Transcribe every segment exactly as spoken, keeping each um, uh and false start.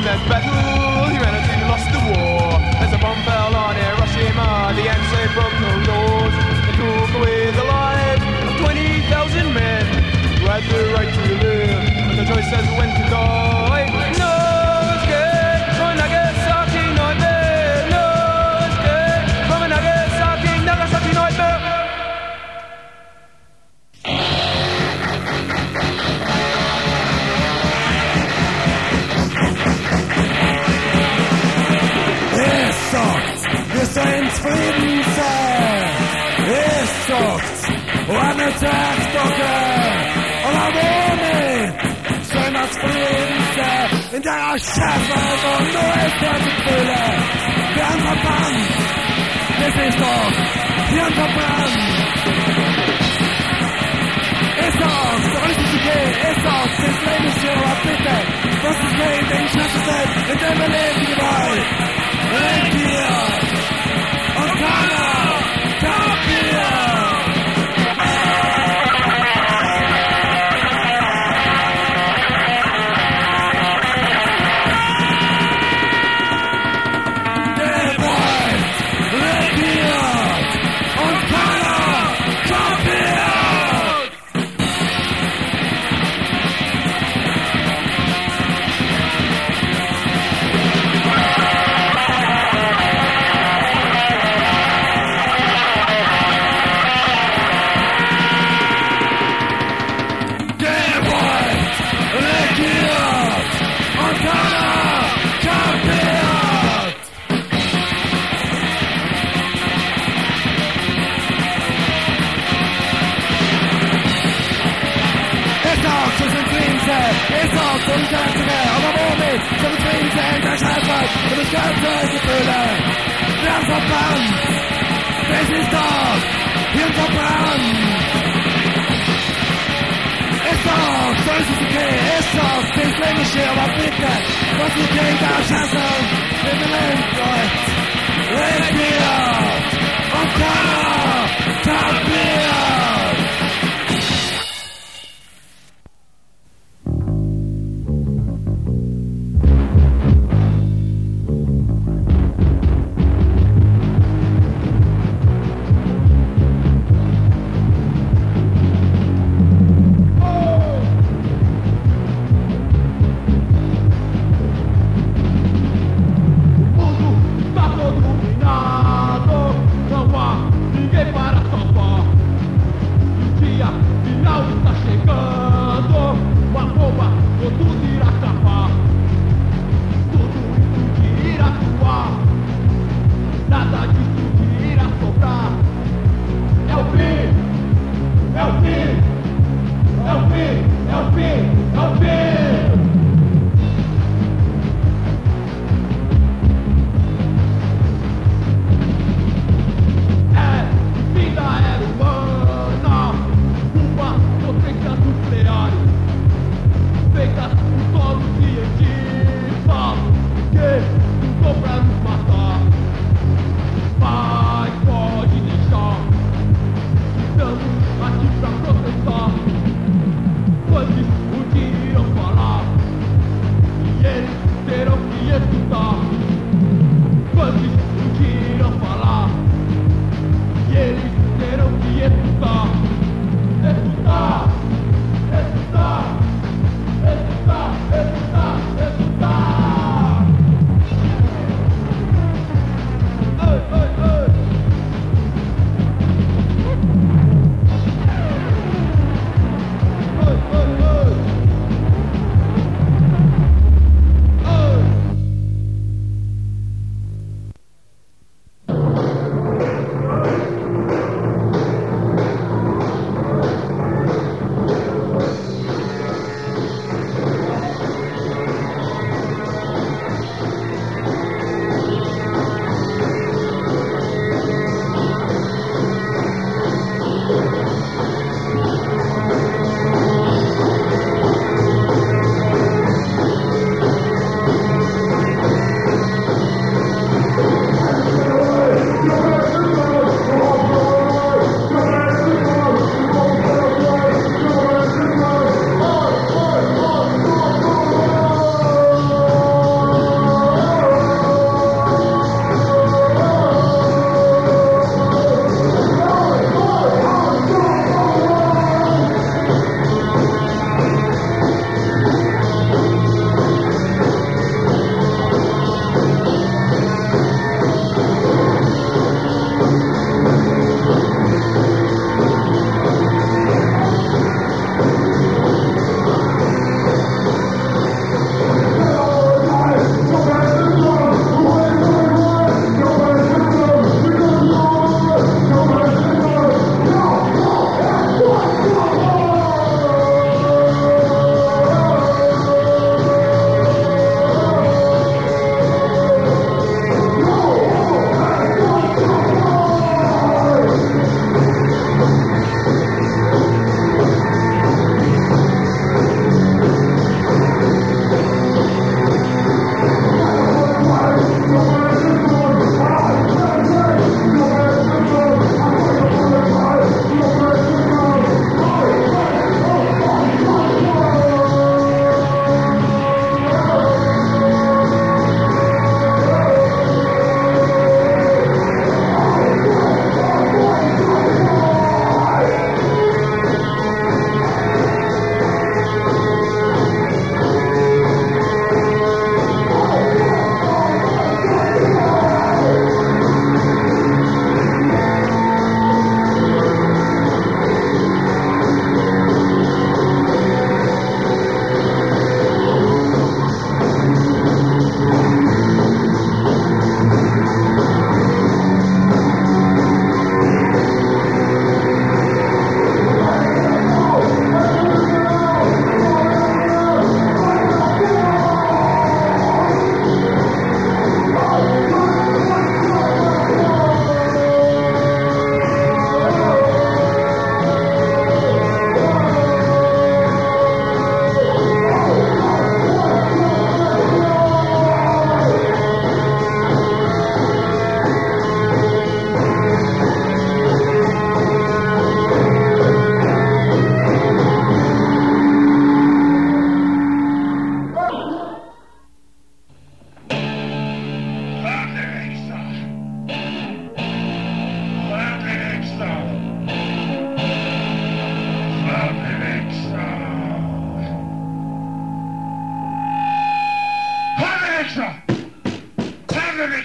that battle, humanity lost the war. As a bomb fell on Hiroshima, the answer broke no laws. It took away the lives of twenty thousand men who had the right to live, but the choice says when to die. No escape from Nagasaki nightmare. No escape from a Nagasaki, Nagasaki nightmare. Wir sind Friedensfest, es sucht, ohne Tagstocke, und am Moment sind das Friedensfest, in der Schäfer und nur ist der Gefühle, wir haben verbannt, das ist doch, wir haben verbannt. Es sucht, alles ist okay, es sucht, das Leben ist hier, aber bitte, was ist Leben, den Schäfer in dem wir leben gewollt, rennt hier! Montana, Tapia! Der Wald regiert! Montana, Tapia! It's all from time to day, on a moment, some things and I have life, but it's got to be further. There's a band, this is dog, here's a band. It's all, so this is okay, it's all, this name is here, aber bitte, was du gehst, da schaffen, in the land, right? Regiert, und keiner, Tapiert. Não há ninguém para salvar.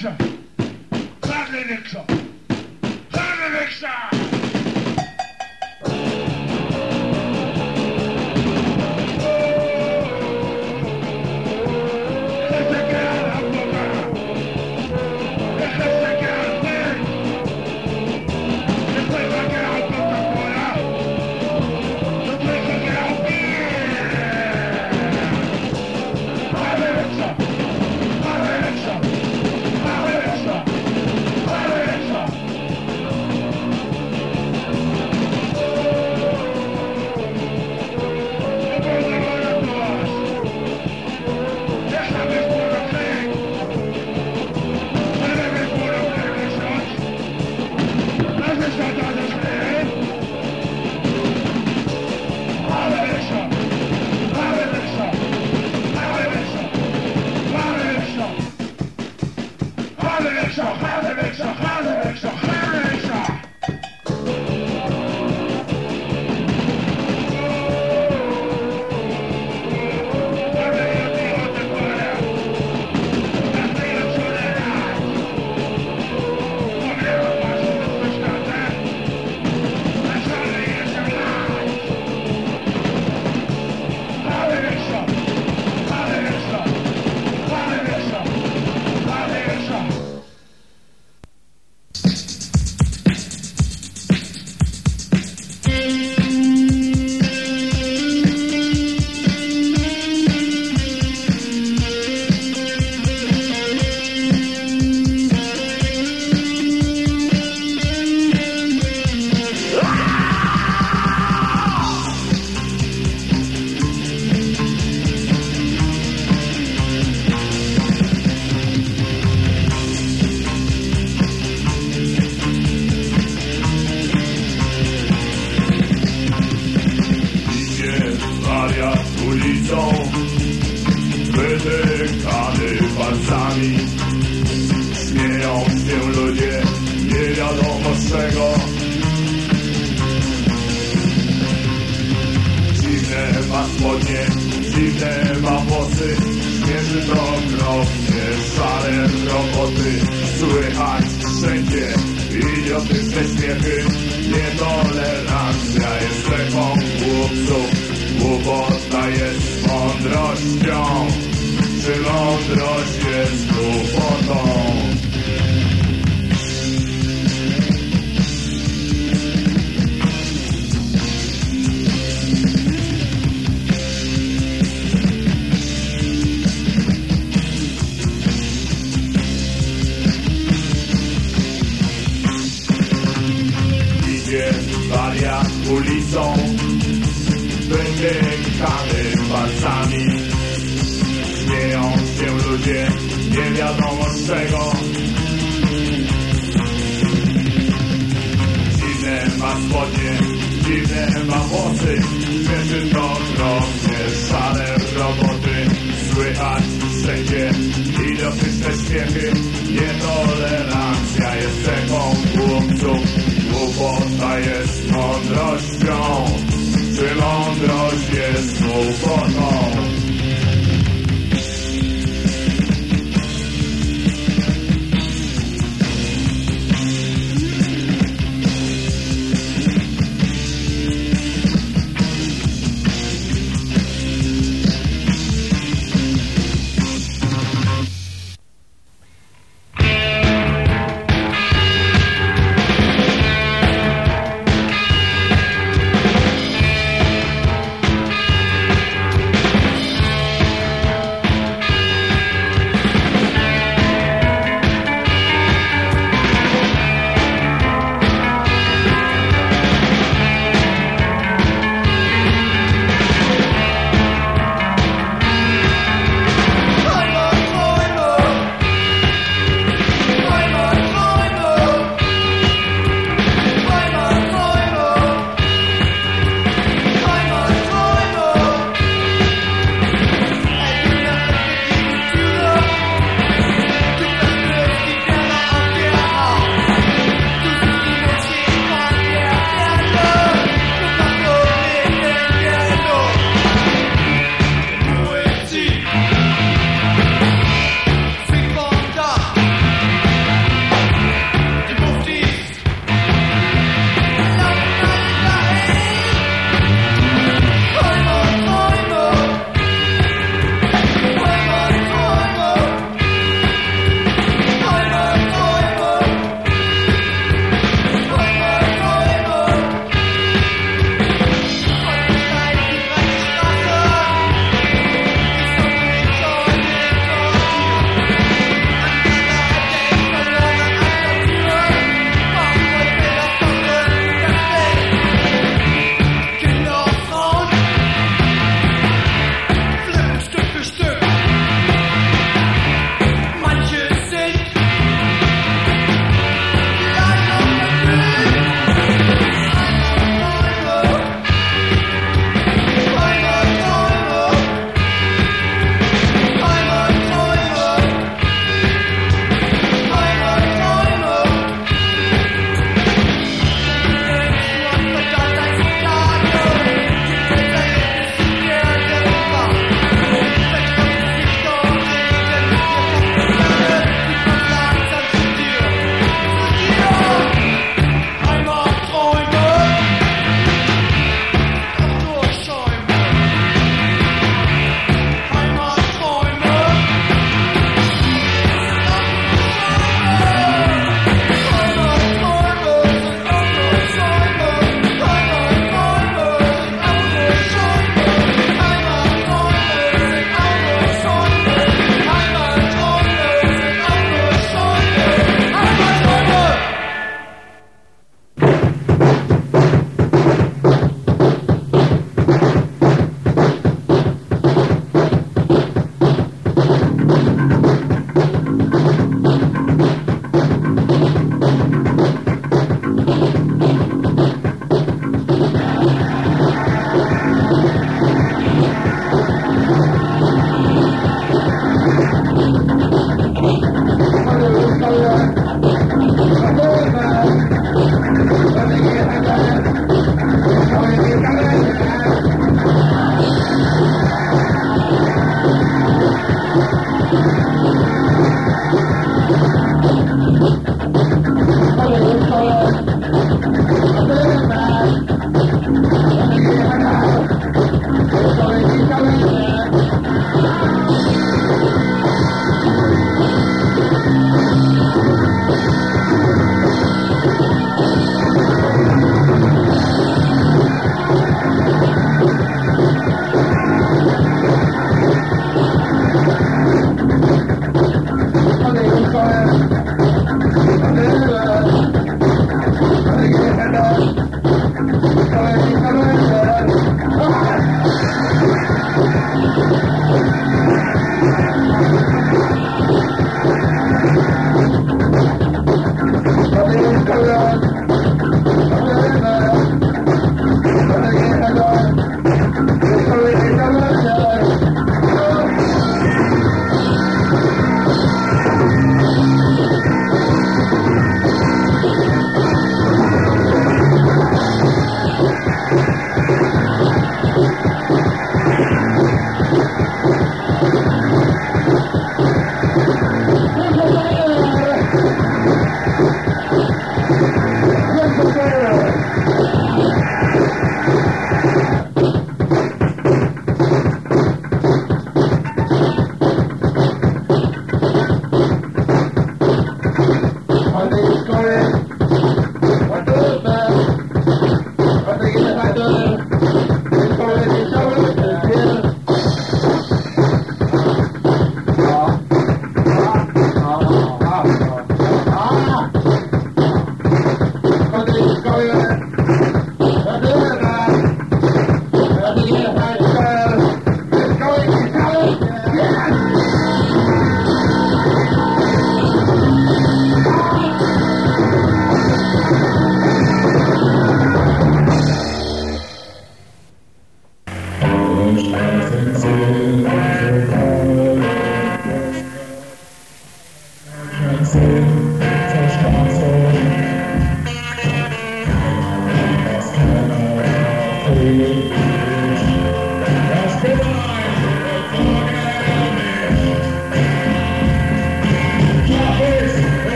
Harry Nixon! Harry Nixon!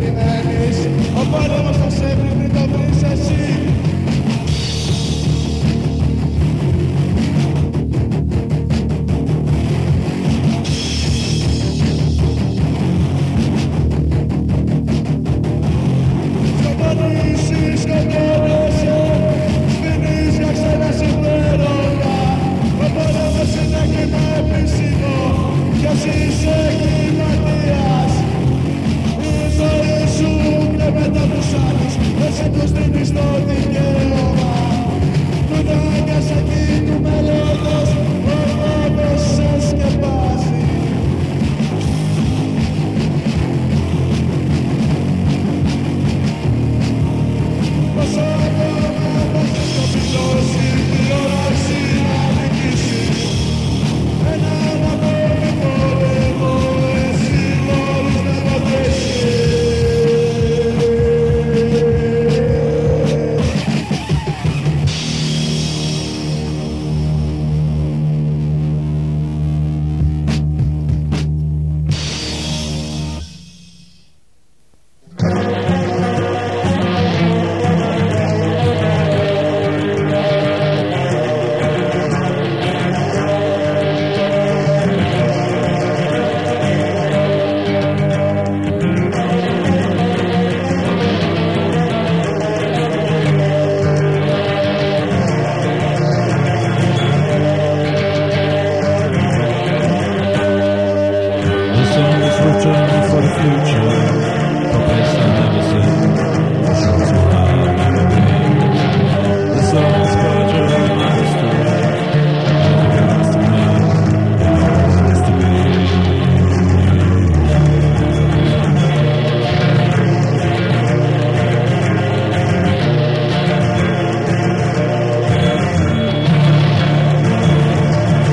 περιμένεις. Ο πόλεμος θα σε βρει πριν το βρεις εσύ. Σκοτώνεις, σκοτώνεσαι, σβήνεις για ξένα συμφέροντα. Ο πόλεμος είναι κύμα επίσημο κι εσύ είσαι εγκληματίας. Η ζωή σου κλέβεται από τους άλλους, εσύ τους δίνεις το δικαίωμα του δάγκασακι του μέλλοντος, ο νόμος σε σκεπάζει. Πόσο ακόμα θα σε σκοπιτώσει, τι ώρα εσύ να νικήσεις. Ένα ακόμη πόλεμο, εσύ μπορείς να αποτρέψεις.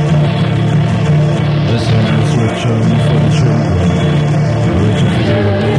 This song is written for the children, written for you and me.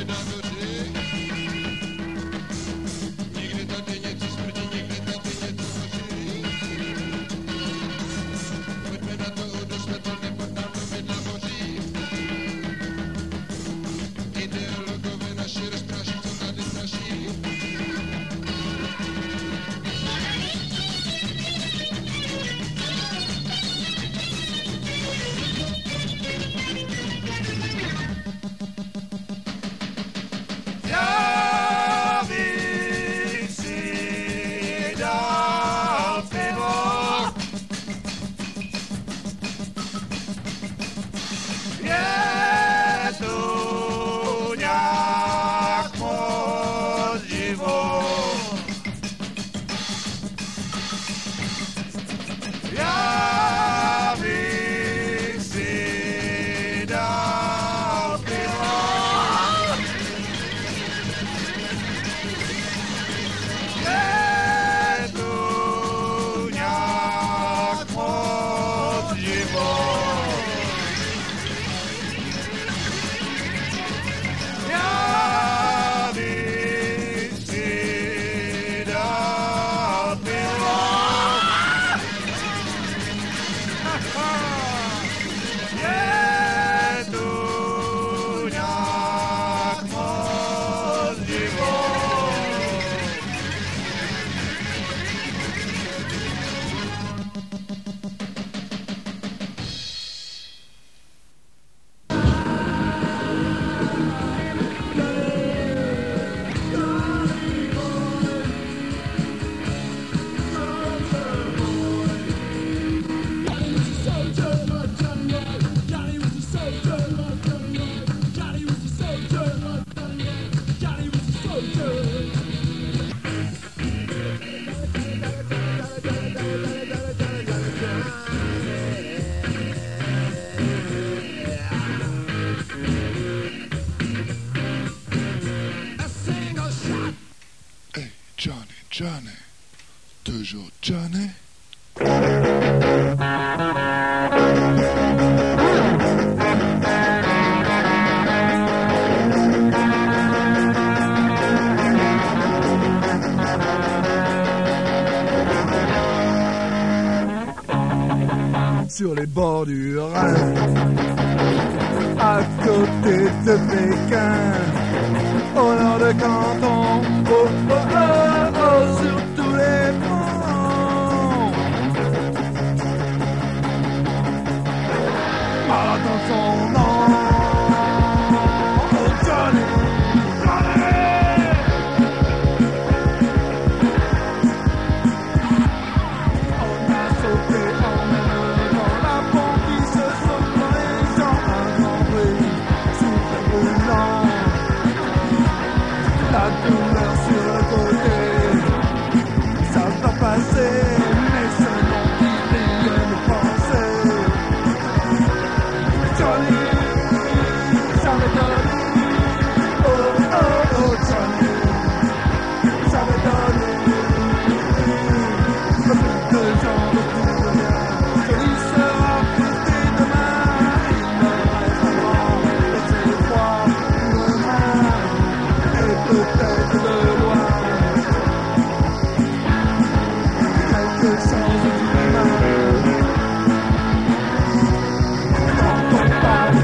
Johnny, toujours Johnny. Sur les bords du Rhin, à côté de Pékin, au nord de Canton, oh oh oh, oh sur tous les fronts. Attends son nom, oh Johnny, Johnny. On a sauté en même temps la bombe qui se sauve dans les gens, un grand bruit, souffle brûlant. La douleur sur le côté, ça va passer, mais ce nom qui vient de penser. Johnny, ça me donne, oh oh oh Johnny, ça me donne, le plus de gens ne trouvent rien. Johnny sera fêté demain, il me restera laisser le froid demain. Peut-être de loin, quelque chose d'humain. Quand on parle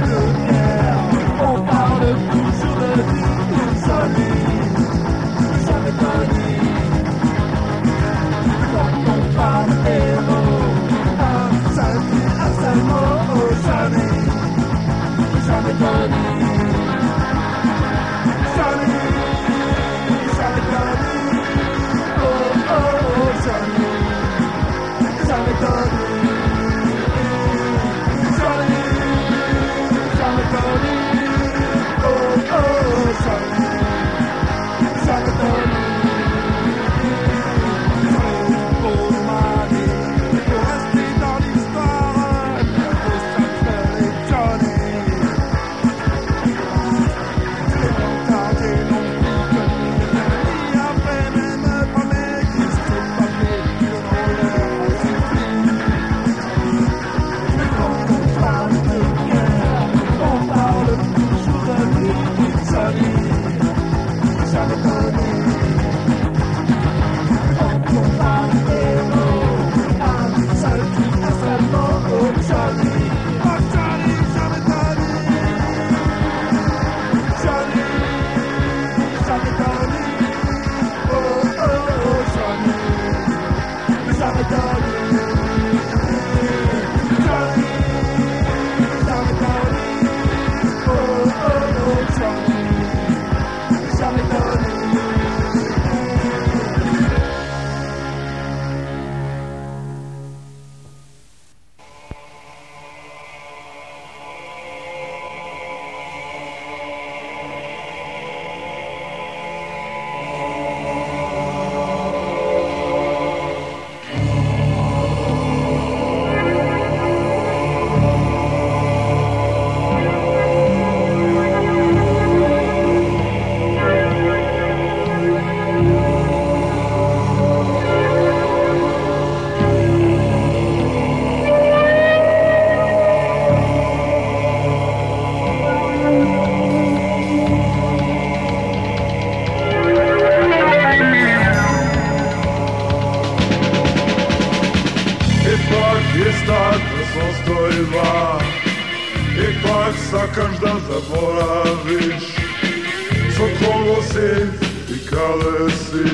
Ipak sakaš da zaboraviš Sokolo si i kale si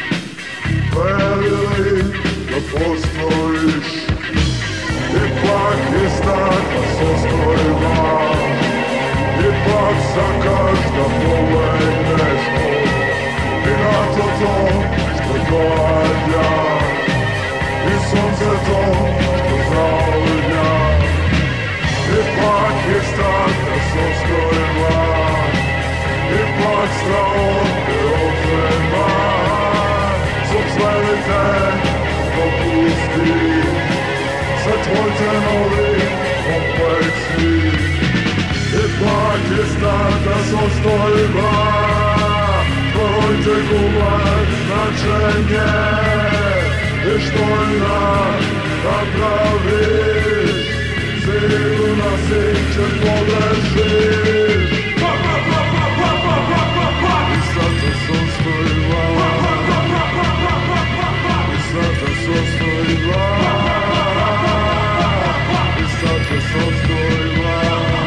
Verili da postojiš Ipak je staka sostojba Ipak sakaš da polegneš I na to to što dođa I sunce to što zaudnja Ipak je staka sostojba Ipak strahovne oprema Zbog sledite dopusti Sačuvajte novi kompleksi Ipak je staka sostojba Porojte gubac značenje I što je nam napraviš Sigurno si će pogrešiš I sada sostojba I sada sostojba I sada sostojba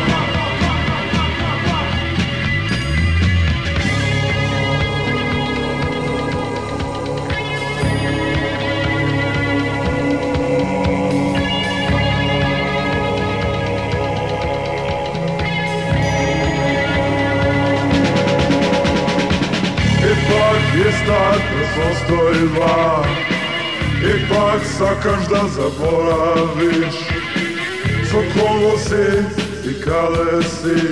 je staka sostojba Ipak sakaš da zaboraviš Sokolo si i kale si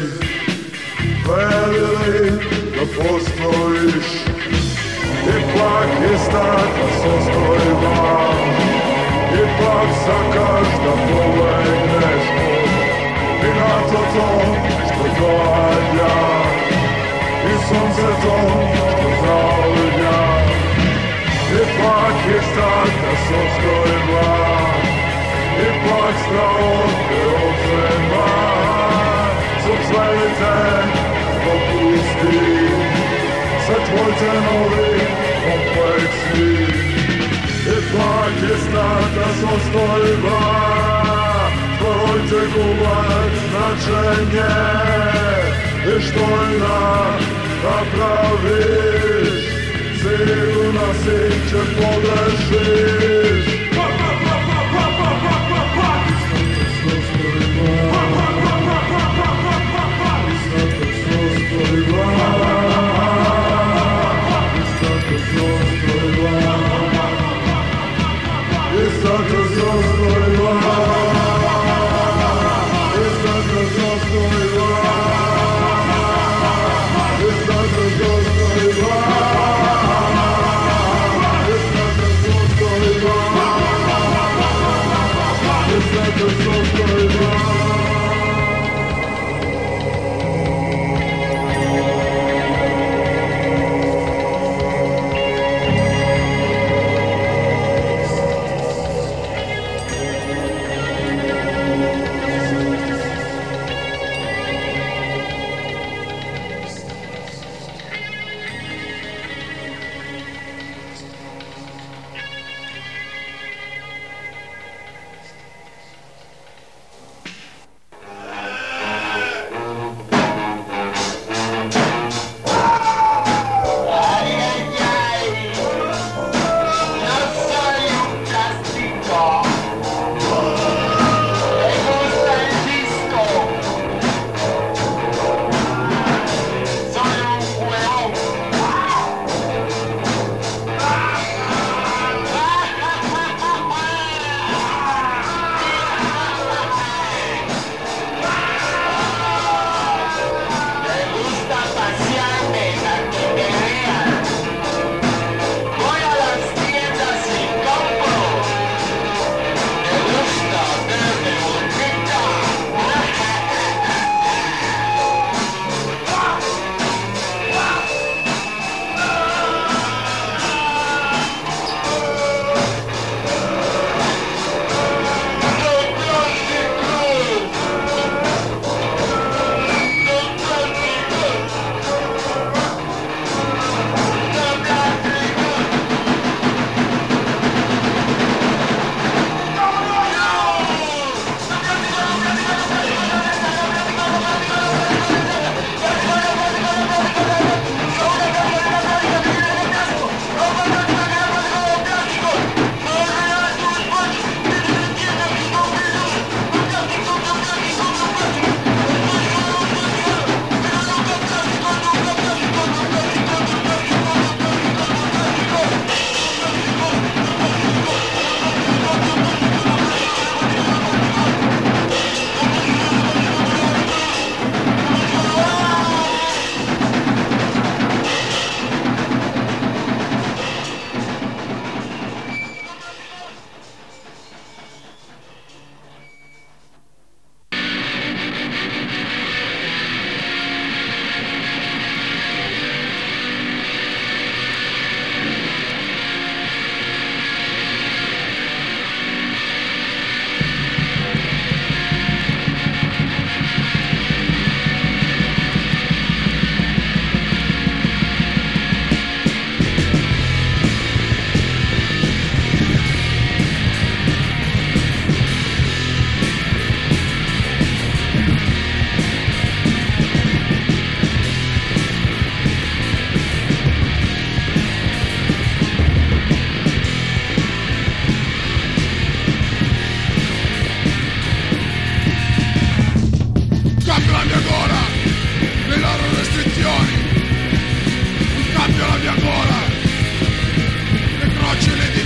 Verili da postojiš Ipak je staka sostojba Ipak sakaš da polegneš I na to to što dođa I sunce to što zaudnja Ipak je staka sostojba Ipak strahovne oprema Zbog sledite dopusti Sačuvajte novi kompleksi Ipak je staka sostojba Porojte gubac značenje I što je nam napraviš Sigurno si će pogrešiš It's not the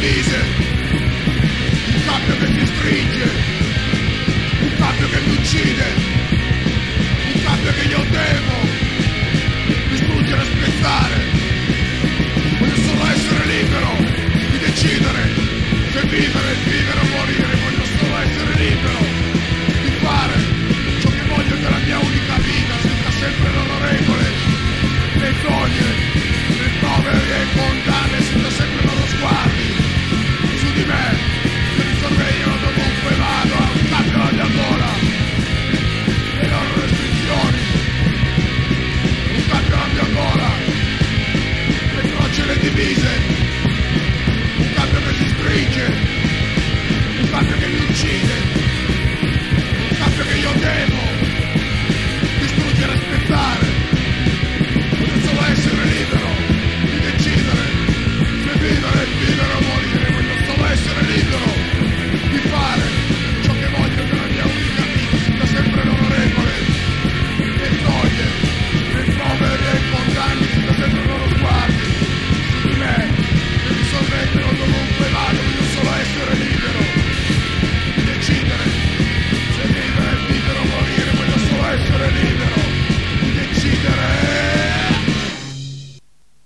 divise, un cambio che ti stringe, un cambio che mi uccide.